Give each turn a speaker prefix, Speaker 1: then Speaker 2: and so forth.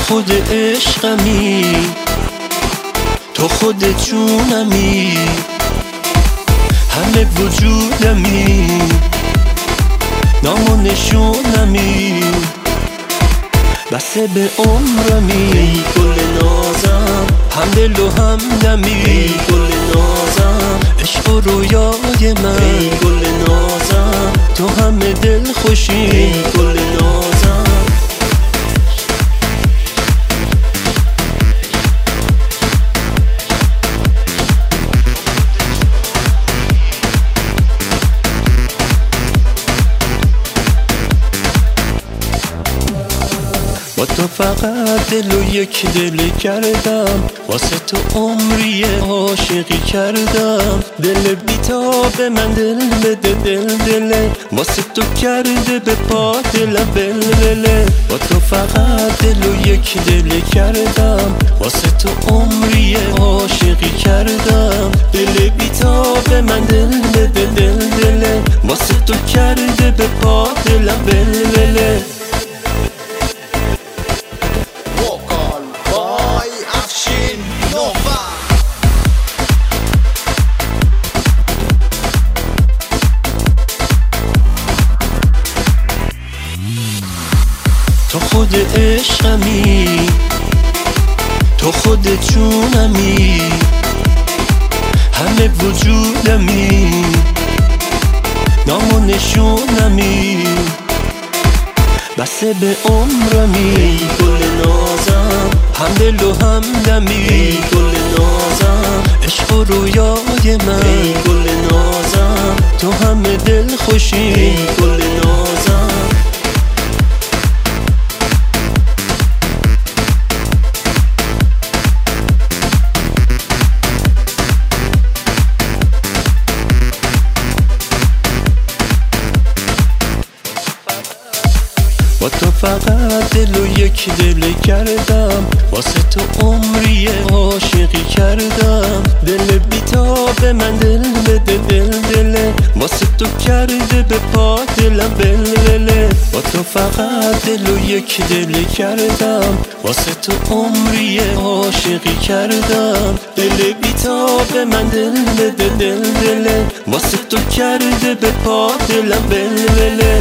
Speaker 1: خود عشقمی، تو خود جونمی، همه وجودمی، نام و نشونمی، بسه به عمرمی. ای گل نازم، هم دل و هم دمی، ای گل نازم، عشق و رویای من، ای گل نازم، تو همه دل خوشی، ای گل نازم. با تو فقط دل و یک دل کردم، واسه تو عمری عاشقی کردم. دل بیتاب من دل بده دل، واسه تو کرده به پا دلم بلبله. با تو فقط دل و یک دل کردم، واسه تو عمری عاشقی کردم. دل بیتاب من دل بده دل، واسه تو کرده به پا دلم بلبله. تو خود عشقمی، تو خود جونمی، همه وجودمی، نام و نشونمی، بسه به عمرمی. ای گل نازم، هم دل و هم دمی، ای گل نازم، عشق و رویای من، ای گل نازم، تو همه دل خوشی، ای گل نازم. با تو فقط دل و یک دل کردم، واسه تو عمری عاشقی کردم. دل بیتاب من دل بده دل، واسه تو کرده به پا دلم بلبله. با تو فقط دل و یک دل کردم، واسه تو عمری عاشقی کردم. دل بیتاب من دل بده دل، واسه تو کرده به پا دلم بلبله.